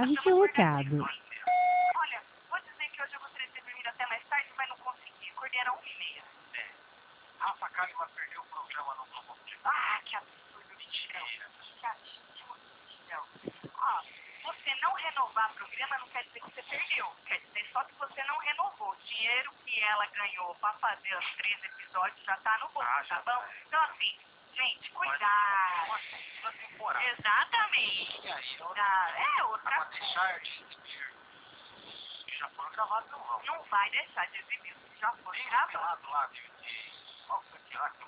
grave seu recado. Olha, vou dizer que hoje eu gostaria de ter dormido até mais tarde, mas não consegui. Acordei era 1h30. Rafa Kalimann perdeu o programa no Globo. Ah, que absurdo. Mentira. Que absurdo. Ó, você não renovar programa não quer dizer que você perdeu. Quer dizer só que você não renovou. O dinheiro que ela ganhou pra fazer os 13 episódios já tá no bolso, tá bom? Então, assim, gente, cuidado. Uma temporada. Exatamente. E aí, Outra pra coisa. deixar de exibir que já foram gravados, não vão. Não vai deixar de exibir os que já foram Tem gravados. pelado lá de qual foi que lá que